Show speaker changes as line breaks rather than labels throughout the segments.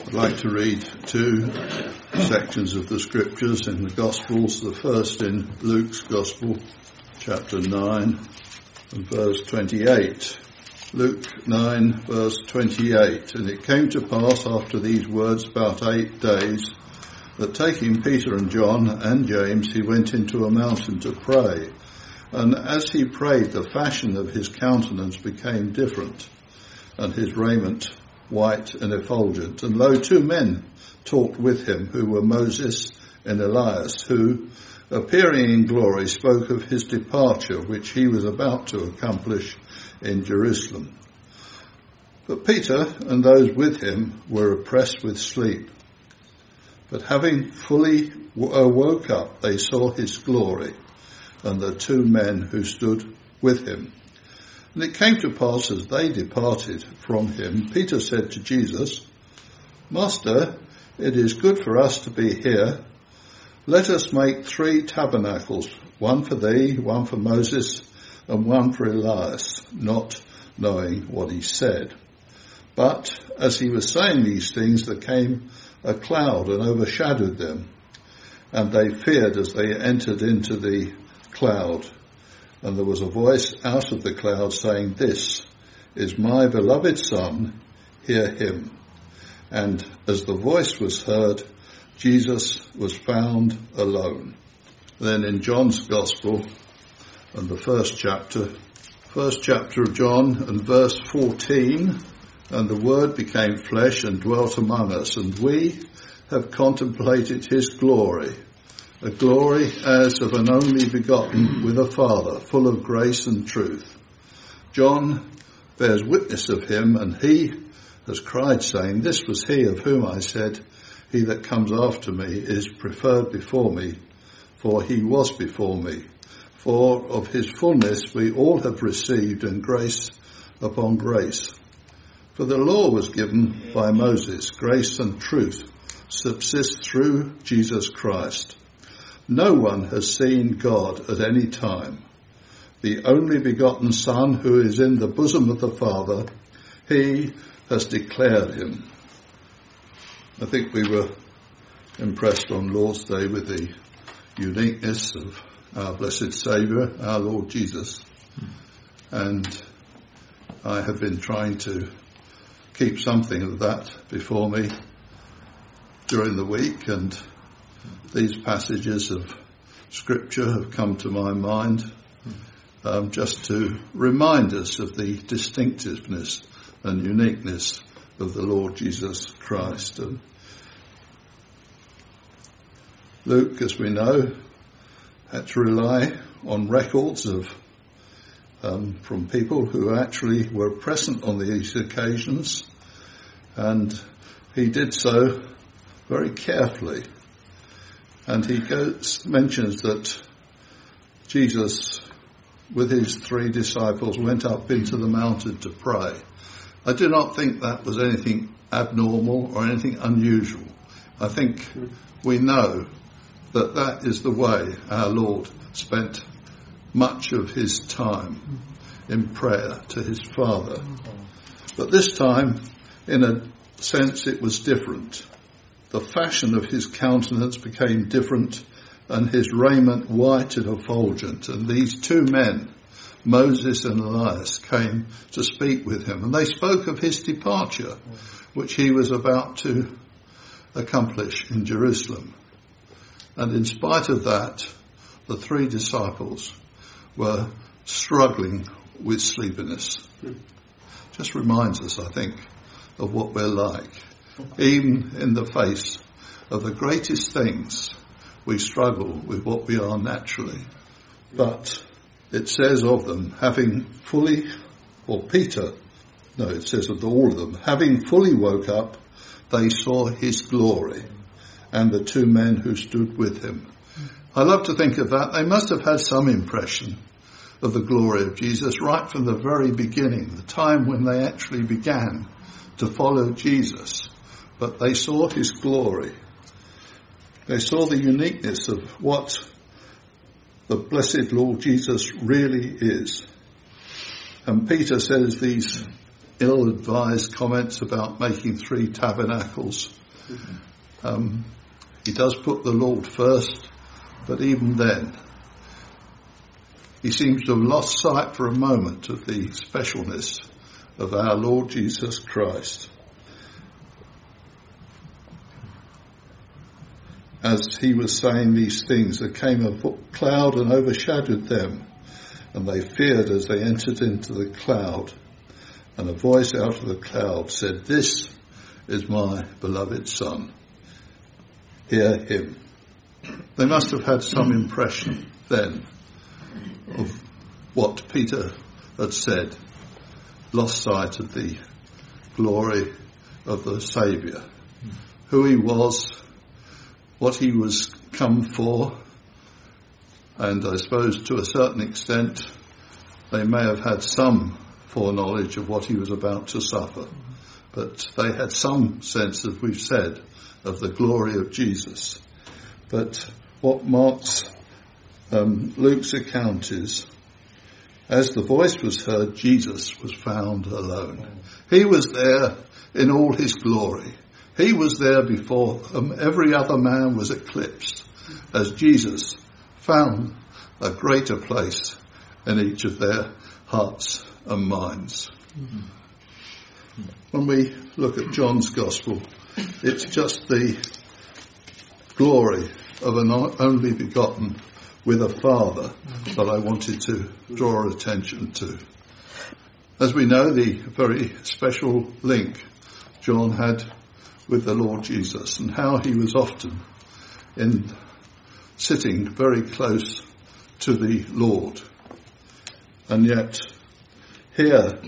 I'd like to read two sections of the scriptures in the Gospels. The first in Luke's Gospel, chapter 9 and verse 28. Luke 9 verse 28. And it came to pass after these words about 8 days that taking Peter and John and James he went into a mountain to pray. And as he prayed, the fashion of his countenance became different, and his raiment white and effulgent. And lo, 2 men talked with him, who were Moses and Elias, who, appearing in glory, spoke of his departure, which he was about to accomplish in Jerusalem. But Peter and those with him were oppressed with sleep. But having fully woke up, they saw his glory, and the 2 men who stood with him. And it came to pass, as they departed from him, Peter said to Jesus, Master, it is good for us to be here. Let us make 3 tabernacles, one for thee, one for Moses, and one for Elias, not knowing what he said. But as he was saying these things, there came a cloud and overshadowed them, and they feared as they entered into the cloud. And there was a voice out of the cloud saying, This is my beloved Son, hear him. And as the voice was heard, Jesus was found alone. Then in John's Gospel, and the first chapter of John, and verse 14, and the Word became flesh and dwelt among us, and we have contemplated his glory, a glory as of an only begotten with a Father, full of grace and truth. John bears witness of him, and he has cried, saying, This was he of whom I said, He that comes after me is preferred before me, for he was before me. For of his fullness we all have received, and grace upon grace. For the law was given by Moses, grace and truth subsist through Jesus Christ. No one has seen God at any time. The only begotten Son, who is in the bosom of the Father, he has declared him. I think we were impressed on Lord's Day with the uniqueness of our blessed Saviour, our Lord Jesus. And I have been trying to keep something of that before me during the week, and these passages of Scripture have come to my mind just to remind us of the distinctiveness and uniqueness of the Lord Jesus Christ. And Luke, as we know, had to rely on records of from people who actually were present on these occasions, and he did so very carefully. And he mentions that Jesus, with his 3 disciples, went up into the mountain to pray. I do not think that was anything abnormal or anything unusual. I think we know that that is the way our Lord spent much of his time, in prayer to his Father. But this time, in a sense, it was different. The fashion of his countenance became different, and his raiment white and effulgent. And these 2 men, Moses and Elias, came to speak with him. And they spoke of his departure, which he was about to accomplish in Jerusalem. And in spite of that, the 3 disciples were struggling with sleepiness. Just reminds us, I think, of what we're like. Even in the face of the greatest things, we struggle with what we are naturally. But it says of them, having fully, or Peter, no, it says of all of them, having fully woke up, they saw his glory, and the 2 men who stood with him. I love to think of that. They must have had some impression of the glory of Jesus right from the very beginning, the time when they actually began to follow Jesus. But they saw his glory. They saw the uniqueness of what the blessed Lord Jesus really is. And Peter says these ill-advised comments about making 3 tabernacles. He does put the Lord first, but even then, he seems to have lost sight for a moment of the specialness of our Lord Jesus Christ. As he was saying these things, there came a cloud and overshadowed them, and they feared as they entered into the cloud. And a voice out of the cloud said, "This is my beloved Son. Hear him." They must have had some impression then of what Peter had said, lost sight of the glory of the Saviour, who he was, what he was come for, and I suppose to a certain extent they may have had some foreknowledge of what he was about to suffer, but they had some sense, as we've said, of the glory of Jesus. But what marks Luke's account is, as the voice was heard, Jesus was found alone. He was there in all his glory. He was there before every other man was eclipsed, as Jesus found a greater place in each of their hearts and minds. When we look at John's Gospel, it's just the glory of an only begotten with a Father that I wanted to draw attention to. As we know, the very special link John had with the Lord Jesus, and how he was often sitting very close to the Lord. And yet here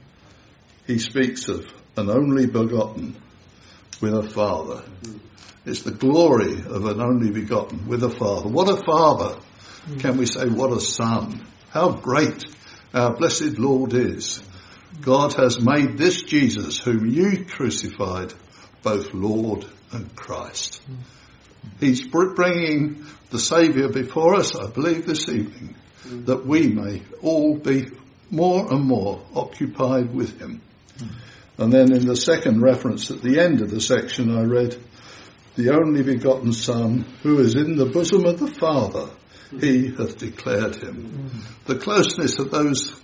he speaks of an only begotten with a Father. It's the glory of an only begotten with a Father. What a Father! Can we say what a Son? How great our blessed Lord is. God has made this Jesus, whom you crucified, both Lord and Christ. He's bringing the Saviour before us, I believe, this evening, that we may all be more and more occupied with him. And then in the second reference at the end of the section I read, the only begotten Son, who is in the bosom of the Father, he hath declared him. The closeness of those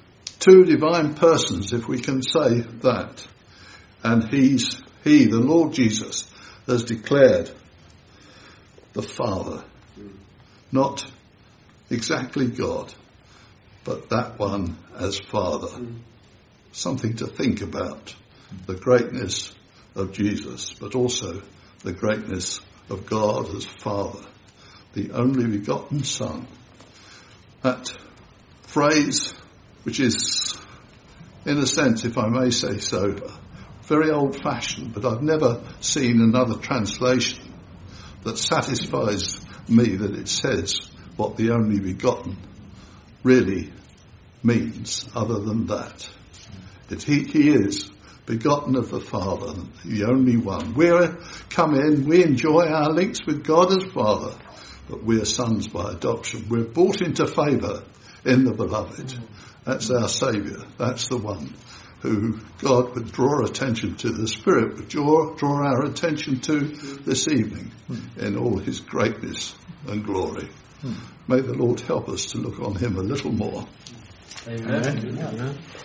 2 divine persons, if we can say that. And he, the Lord Jesus, has declared the Father. Not exactly God, but that one as Father. Something to think about. The greatness of Jesus, but also the greatness of God as Father. The only begotten Son. That phrase, which is, in a sense, if I may say so, very old-fashioned, but I've never seen another translation that satisfies me that it says what the only begotten really means, other than that. He is begotten of the Father, the only one. We enjoy our links with God as Father, but we're sons by adoption. We're brought into favour in the Beloved. That's our Saviour. That's the one who God would draw attention to, the Spirit would draw our attention to this evening in all his greatness and glory. May the Lord help us to look on him a little more.
Amen. Amen.